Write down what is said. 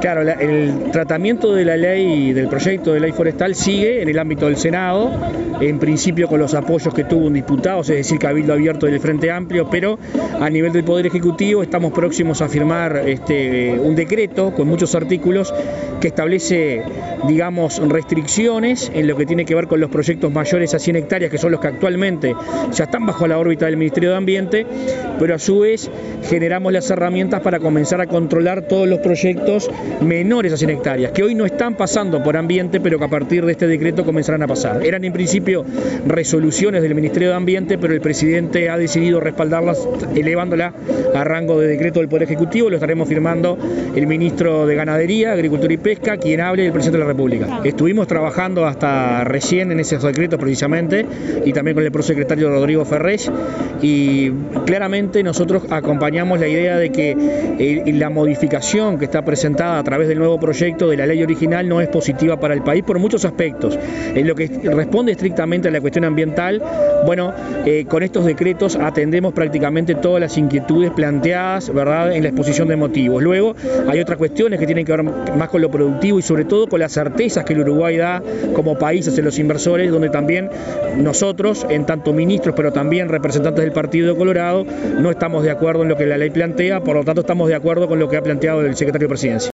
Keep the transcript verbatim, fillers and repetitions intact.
Claro, la, el tratamiento de la ley, del proyecto de ley forestal sigue en el ámbito del Senado, en principio con los apoyos que tuvo un diputado, es decir, Cabildo Abierto del Frente Amplio, pero a nivel del Poder Ejecutivo estamos próximos a firmar este, un decreto con muchos artículos que establece, digamos, restricciones en lo que tiene que ver con los proyectos mayores a cien hectáreas, que son los que actualmente ya están bajo la órbita del Ministerio de Ambiente, pero a su vez generamos las herramientas para comenzar a controlar todos los proyectos menores a cien hectáreas, que hoy no están pasando por ambiente, pero que a partir de este decreto comenzarán a pasar. Eran en principio resoluciones del Ministerio de Ambiente, pero el presidente ha decidido respaldarlas, elevándola a rango de decreto del Poder Ejecutivo. Lo estaremos firmando el ministro de Ganadería, Agricultura y Pesca, quien hable del presidente de la República. Estuvimos trabajando hasta recién en esos decretos precisamente, y también con el prosecretario Rodrigo Ferrés, y claramente nosotros acompañamos la idea de que eh, la modificación que está presentada a través del nuevo proyecto de la ley original no es positiva para el país por muchos aspectos. En lo que responde estrictamente a la cuestión ambiental, bueno, eh, con estos decretos atendemos prácticamente todas las inquietudes planteadas, ¿verdad?, en la exposición de motivos. Luego hay otras cuestiones que tienen que ver más con lo productivo y sobre todo con las certezas que el Uruguay da como país hacia los inversores, donde también nosotros, en tanto ministros, pero también representantes del Partido Colorado, no estamos de acuerdo en lo que la ley plantea, por lo tanto estamos de acuerdo con lo que ha planteado el secretario de Presidencia.